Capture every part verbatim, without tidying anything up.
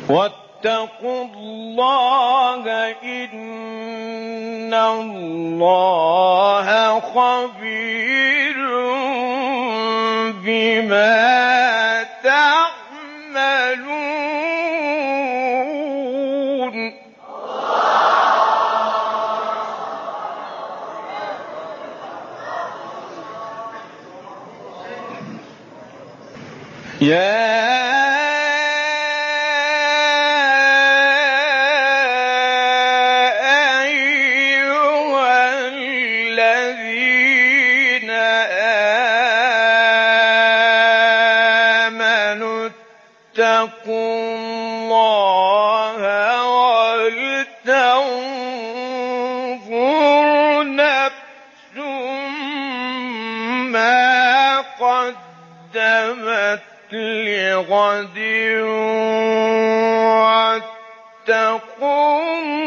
واتقوا الله إن الله خبير بما تعملون. يا لغد واتقوا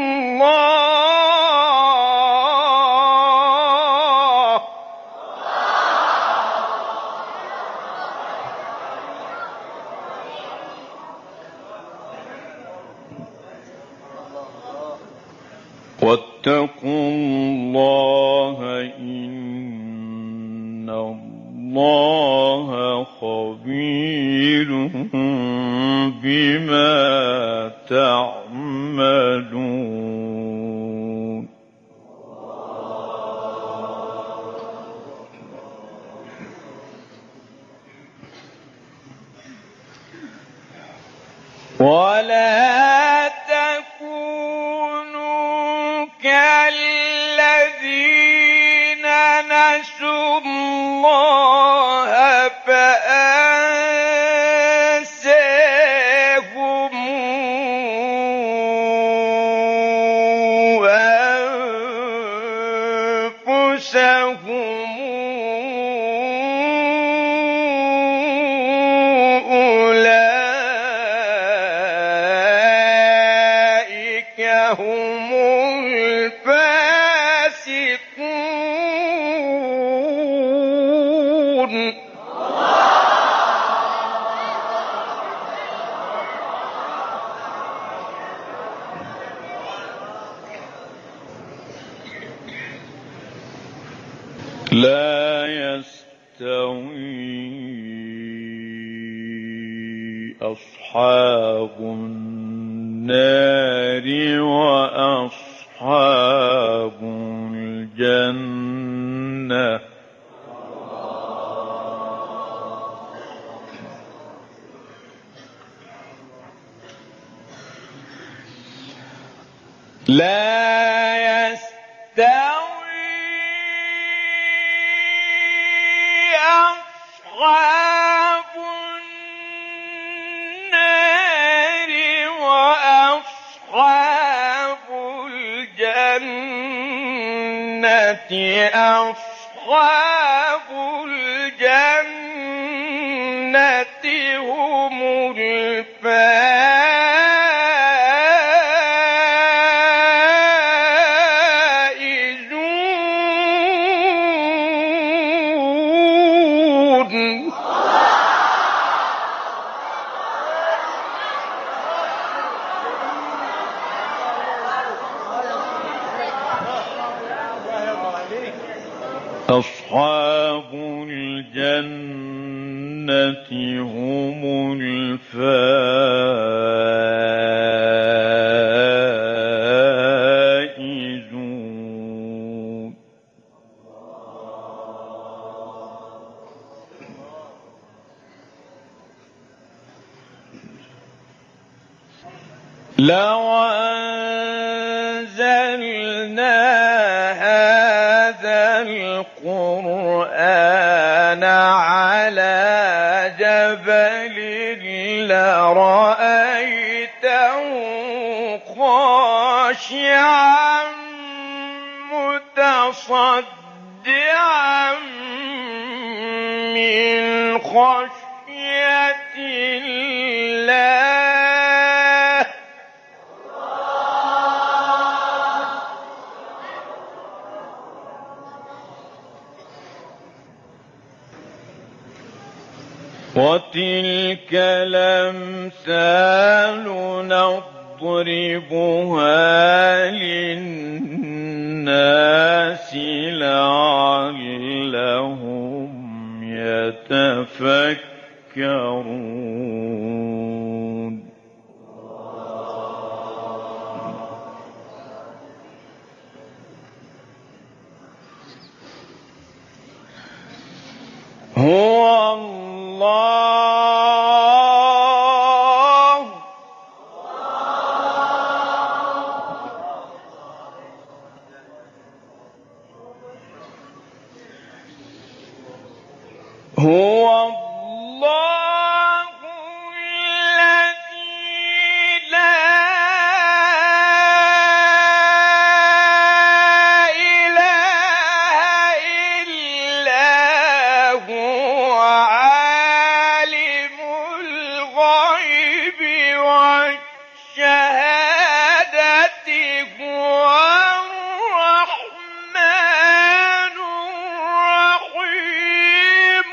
الله واتقوا الله إن الله خبير بما تعملون. ولا تكونوا كالذين نسوا الله فأنساهم أنفسهم أولئك هم الفاسقون. لا يستوي أصحاب النار وأصحاب الجنة لا يستوي أصحاب النار وأصحاب الجنة أصحاب الجنة هم الفائزون. أصحاب الجنة هم الفائزون. لو أنزلنا هذا القرآن على جبل لرأيته خاشعا متصدعا من خشية الله. وتلك الأمثال نضربها للناس لعلهم يتفكرون. هو الله هو الله الذي لا إله إلا هو عالم الغيب والشهادة هو الرحمن الرحيم.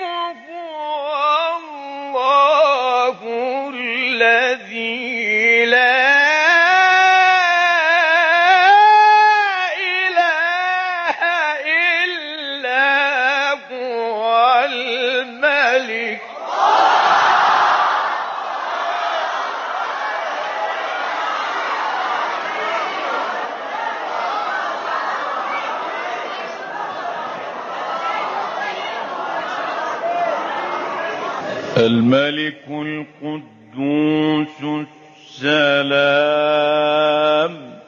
هو الله الذي لا إله إلا هو الملك الملك القدوس السلام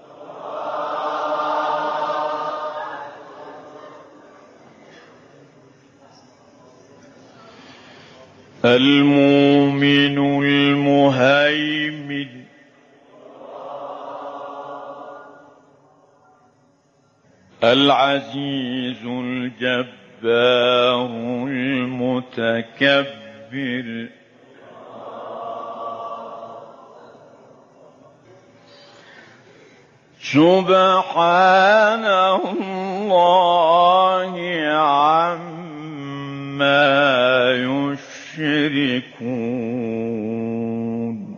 المؤمن المهيمن العزيز الجبار المتكبر سبحان الله عما يشركون.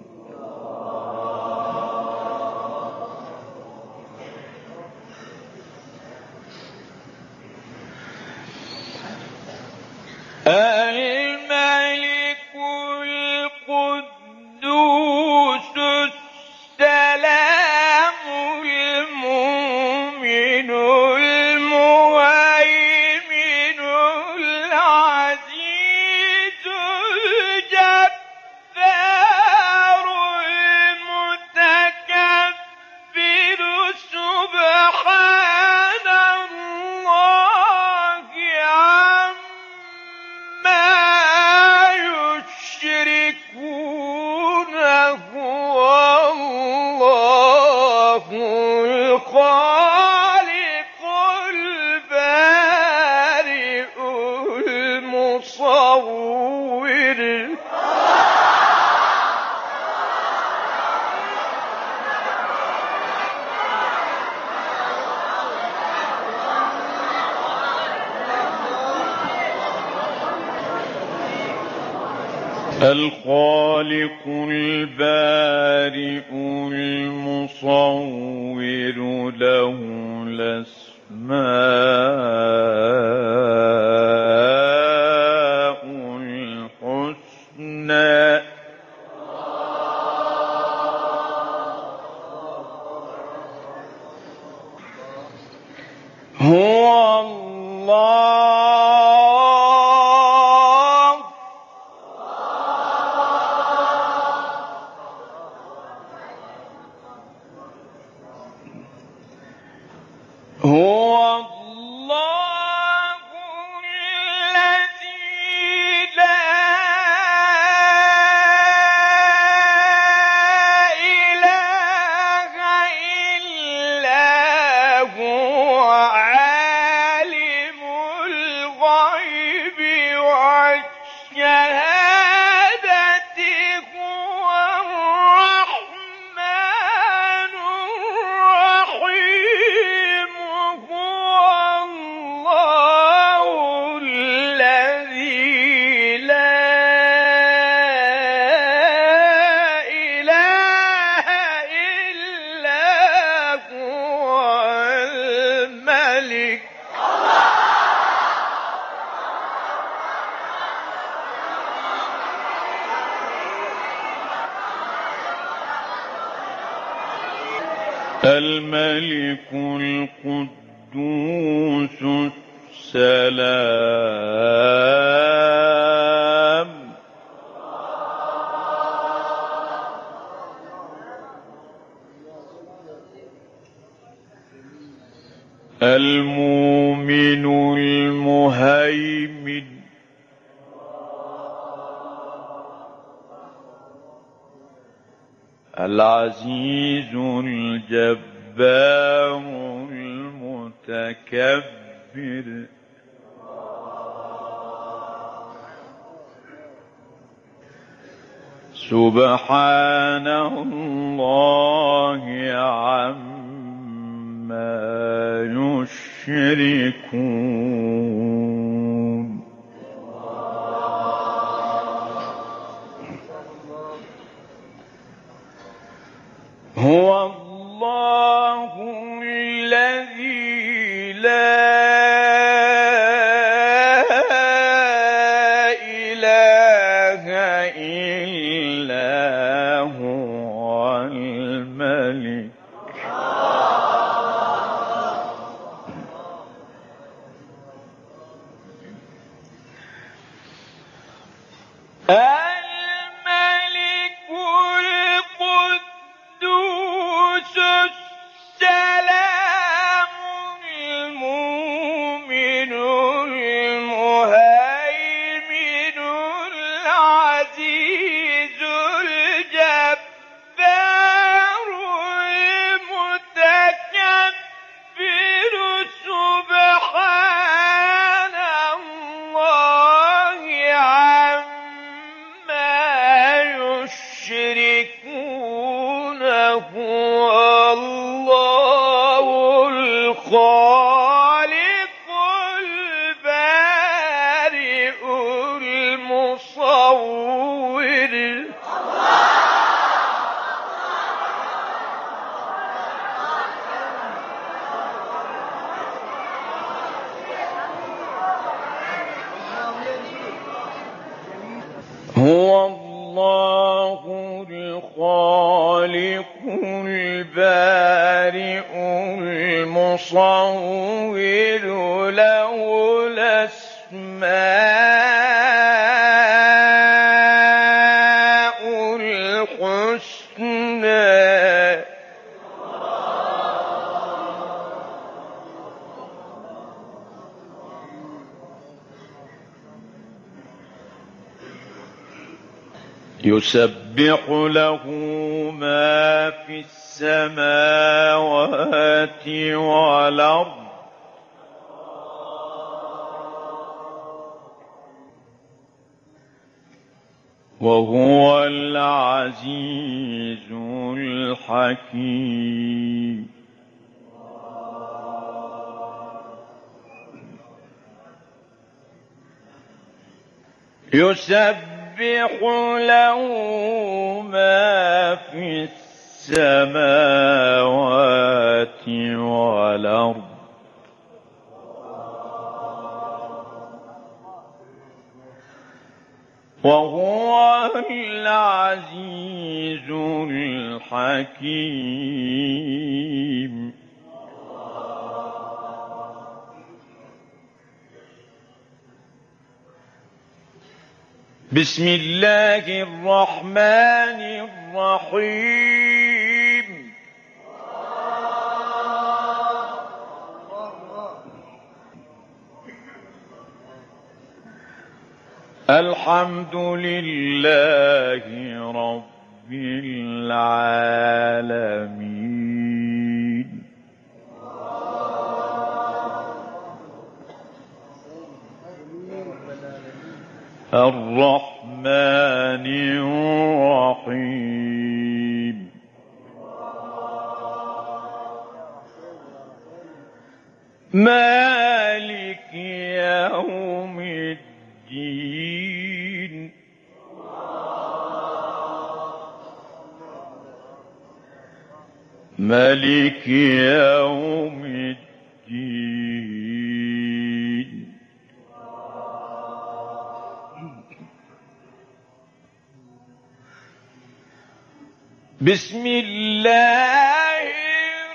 الملك القدوس السلام المؤمن المهيمن العزيز الجبار المتكبر سبحان الله عما يشركون. هو الله الخالق البارئ المصور الخالق البارئ المصور له الأسماء الحسنى. هو الله هو الله الذي لا إله إلا هو عالم الغيب والشهادة هو الرحمن الرحيم. هو الملك القدوس السلام المؤمن المهيمن العزيز الجبار المتكبر سبحان الله عما يشركون. هو الله الذي لا إله إلا هو الملك الملك القدوس السلام المؤمن المهيمن العزيز الجبار المتكبر سبحان الله عما يشركون. هو الله الخالق البارئ المصور هو الله الخالق البارئ المصور له الأسماء الحسنى. يسبح له ما في السماوات والأرض وهو العزيز الحكيم. يسبح له ما في السماوات والأرض وهو العزيز الحكيم. بسم الله الرحمن الرحيم. الحمد لله رب العالمين الرحمن الرحيم مالك يوم الدين مالك يوم الدين بسم الله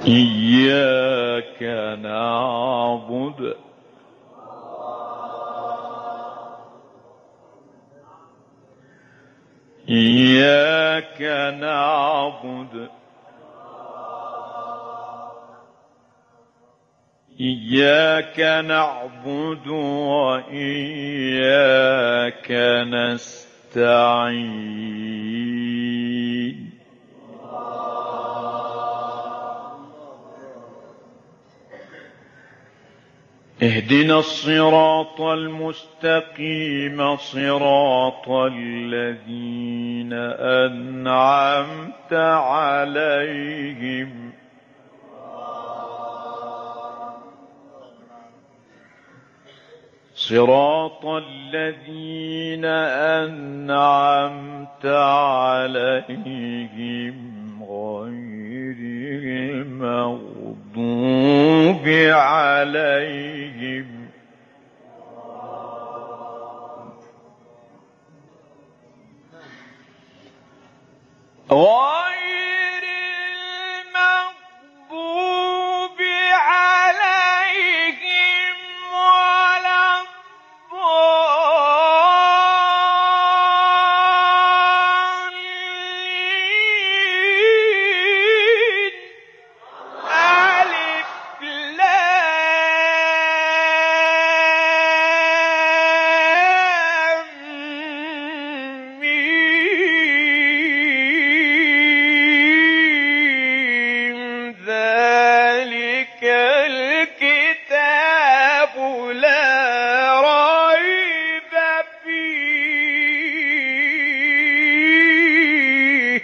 إياك نعبد إياك نعبد إياك نعبد وإياك نستعين اهدنا الصراط المستقيم صراط الذين أنعمت عليهم صراط الذين أنعمت عليهم غير المغضوب عليهم غير المغضوب عليهم ولا الضالين ألف لام ميم ذلك الكتاب لا ريب فيه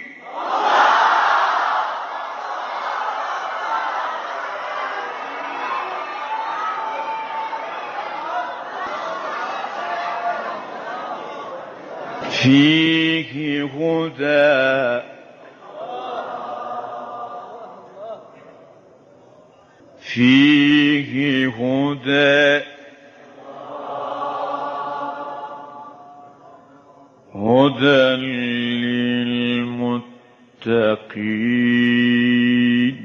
فيه هدى فيه هدى هدى للمتقين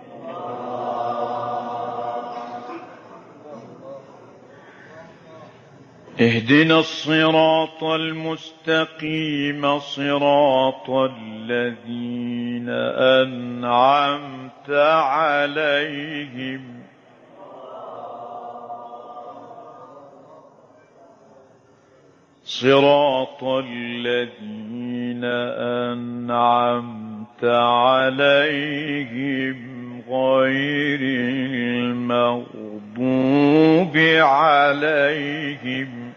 اهدنا الصراط المستقيم صراط الذين أنعمت عليهم صراط الذين أنعمت عليهم غير المغضوب عليهم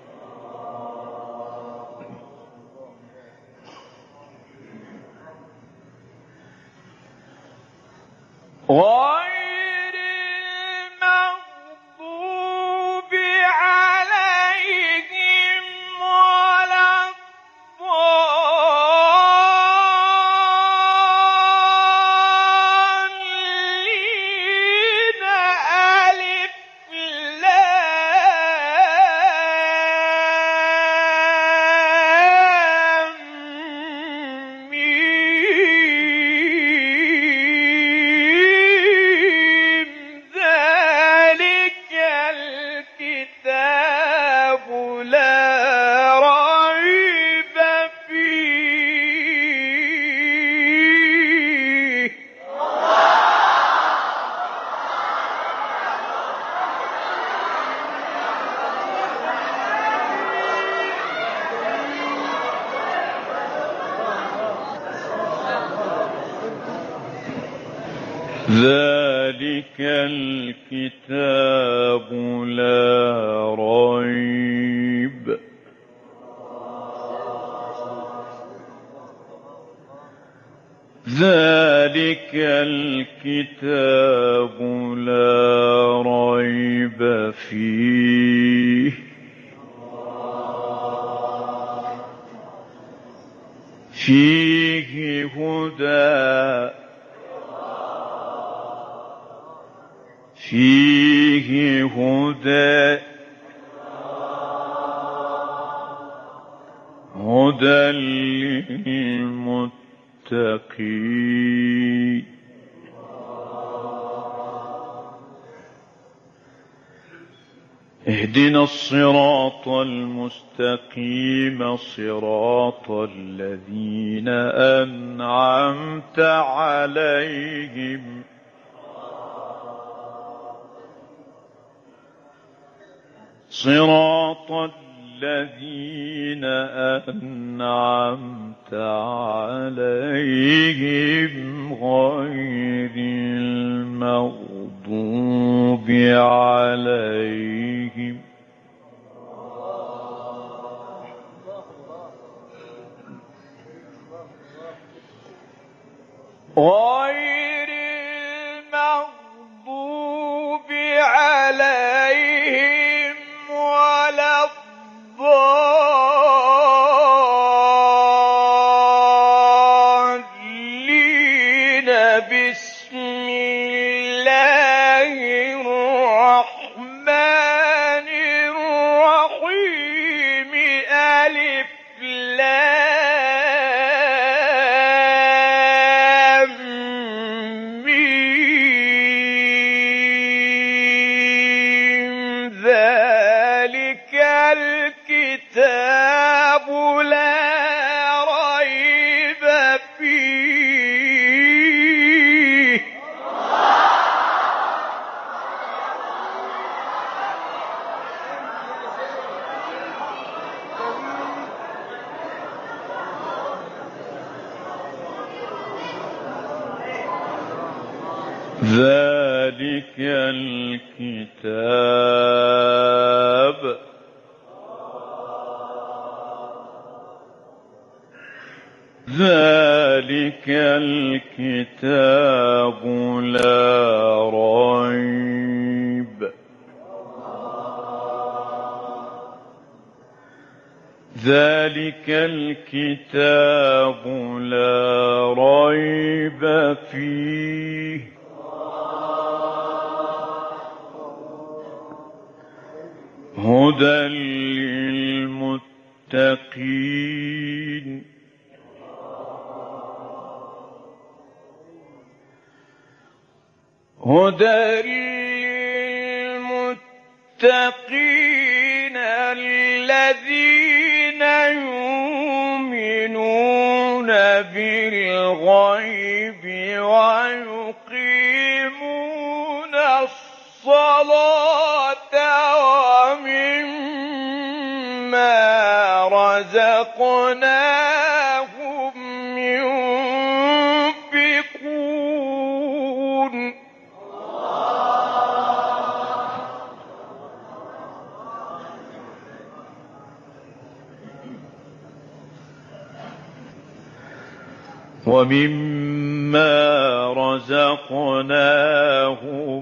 غير المغضوب عليهم ولا الضالين ألف لام ميم ذلك الكتاب لا ريب فيه ذلك الكتاب لا ريب ذلك الكتاب لا ريب فيه فيه هدى فيه هدى هدى للمتقين اهدنا الصراط المستقيم صراط الذين أنعمت عليهم صراط الذين أنعمت عليهم غير المغضوب عليهم غير المغضوب عليهم ولا الضالين. بسم الله الرحمن الرحيم. ألف لام ميم. ذلك الكتاب لا ريب فيه. ذلك الكتاب ذلك الكتاب لا ريب ذلك الكتاب لا ريب فيه هدى للمتقين. هدى للمتقين الذين يؤمنون بالغيب ويقيمون الصلاة ومما رزقناهم ينفقون. ومما رزقناهم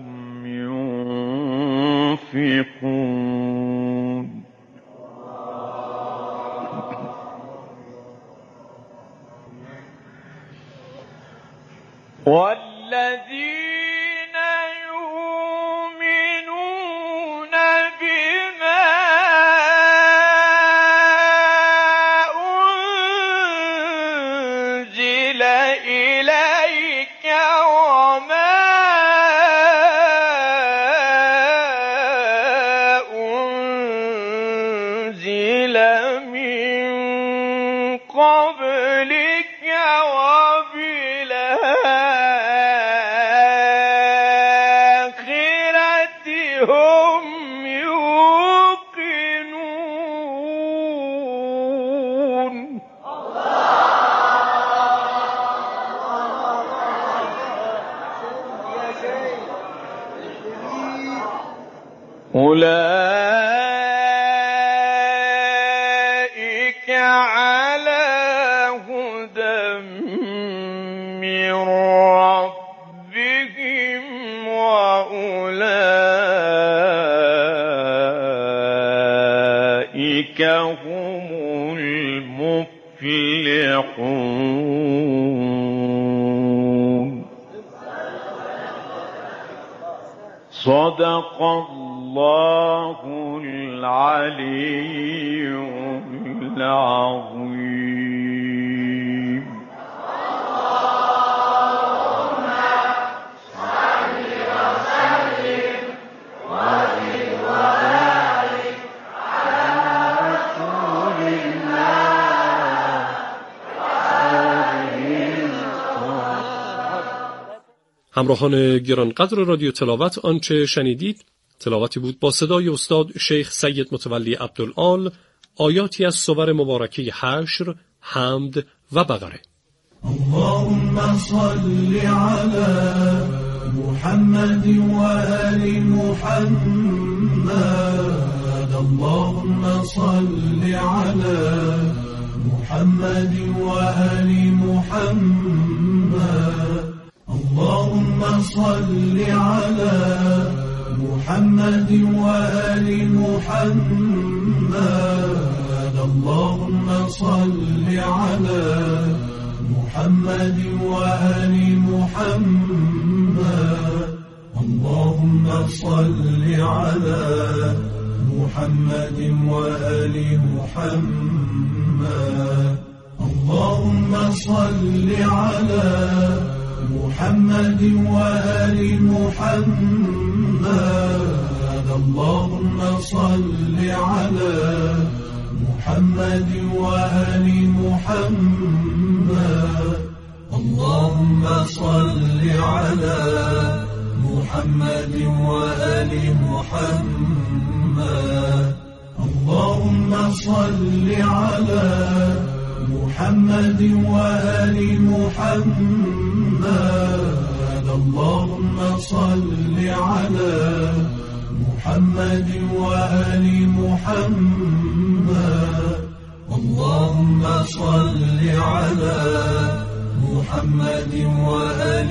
ينفقون. والذين يؤمنون بما أنزل إليك وما أنزل من قبلك وبالآخرة هم يوقنون. أولئك على هدى من ربهم وأولئك هم المفلحون. صدق الله العلي العظيم. اللهم صل وسلم وزد وبارك همراهان گرانقدر رادیو تلاوت، آنچه شنیدید تلاوتی بود با صدای استاد شیخ سید متولی عبدالآل، آیاتی از سور مبارکه حشر، حمد و بقره. اللهم صل على محمد و آل محمد. اللهم صل على محمد و آل محمد. اللهم صل على محمد و آل محمد. اللهم صل على محمد و آل محمد. اللهم صل على محمد و آل محمد. اللهم صل على محمد و آل محمد. اللهم صل على محمد و آل محمد. اللهم صل على محمد و آل محمد. اللهم صل على محمد و آل محمد. اللهم صل على محمد و آل محمد. اللهم صل على محمد و آل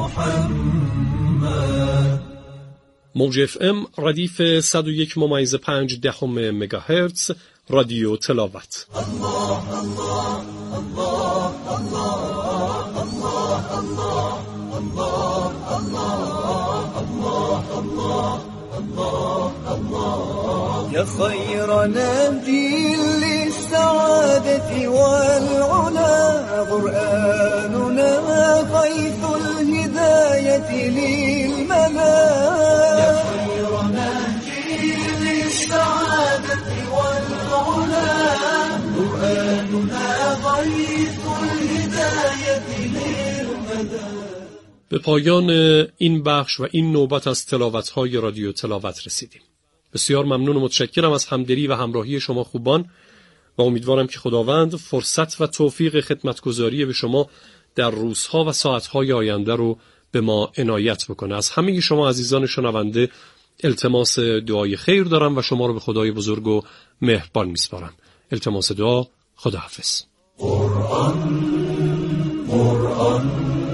محمد. موج اف ام ردیف صد و یک ممیز پنج دهم مگاهرتز رادیو تلاوت. الله الله الله الله الله الله الله الله الله الله الله يا خير نبي للسعادة والعلا. قرآننا غيث الهداية للملا. يا خير نبي للسعادة والعلا. قرآننا غيث الهداية للملا. به پایان این بخش و این نوبت از تلاوت‌های رادیو تلاوت رسیدیم. بسیار ممنون و متشکرم از همدلی و همراهی شما خوبان و امیدوارم که خداوند فرصت و توفیق خدمتگزاری به شما در روزها و ساعتهای آینده رو به ما عنایت بکنه. از همه شما عزیزان شنونده التماس دعای خیر دارم و شما رو به خدای بزرگ و مهربان میسپارم. التماس دعا. خداحافظ. قرآن قرآن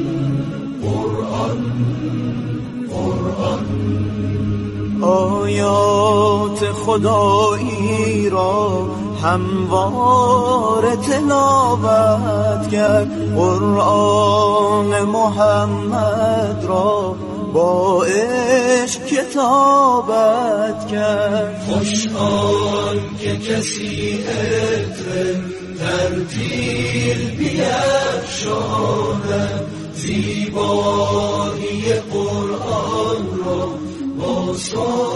قرآن قرآن آیات خدایی را هموار تلاوت کرد. قرآن محمد را با عشق کتابت کرد. خوش آن که کسی عطر ترتیل بیفشاند. زیبایی قرآن را با